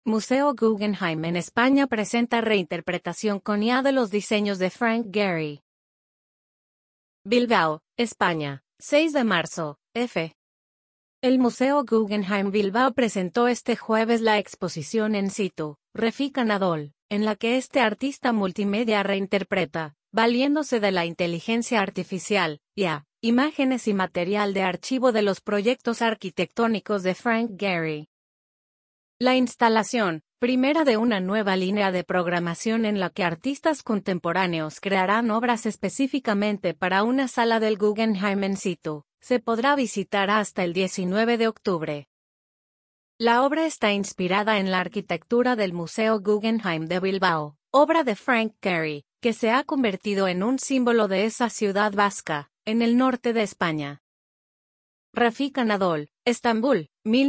Museo Guggenheim en España presenta reinterpretación con IA de los diseños de Frank Gehry. Bilbao, España, 6 de marzo, f. El Museo Guggenheim Bilbao presentó este jueves la exposición in situ, Refik Anadol, en la que este artista multimedia reinterpreta, valiéndose de la inteligencia artificial, IA, imágenes y material de archivo de los proyectos arquitectónicos de Frank Gehry. La instalación, primera de una nueva línea de programación en la que artistas contemporáneos crearán obras específicamente para una sala del Guggenheim in situ, se podrá visitar hasta el 19 de octubre. La obra está inspirada en la arquitectura del Museo Guggenheim de Bilbao, obra de Frank Gehry, que se ha convertido en un símbolo de esa ciudad vasca, en el norte de España. Refik Anadol, Estambul,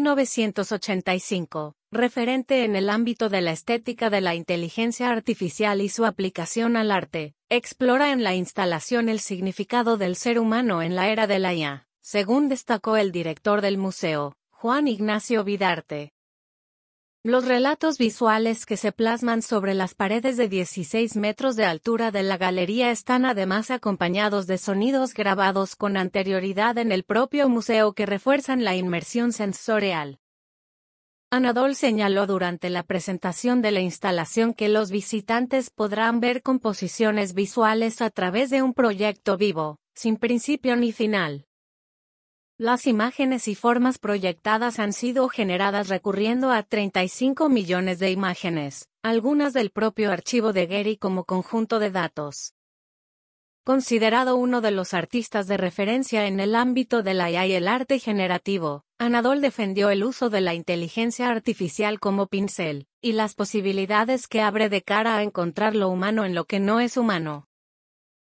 1985, referente en el ámbito de la estética de la inteligencia artificial y su aplicación al arte, explora en la instalación el significado del ser humano en la era de la IA, según destacó el director del museo, Juan Ignacio Vidarte. Los relatos visuales que se plasman sobre las paredes de 16 metros de altura de la galería están además acompañados de sonidos grabados con anterioridad en el propio museo que refuerzan la inmersión sensorial. Anadol señaló durante la presentación de la instalación que los visitantes podrán ver composiciones visuales a través de un proyecto vivo, sin principio ni final. Las imágenes y formas proyectadas han sido generadas recurriendo a 35 millones de imágenes, algunas del propio archivo de Gehry como conjunto de datos. Considerado uno de los artistas de referencia en el ámbito de la IA y el arte generativo, Anadol defendió el uso de la inteligencia artificial como pincel, y las posibilidades que abre de cara a encontrar lo humano en lo que no es humano.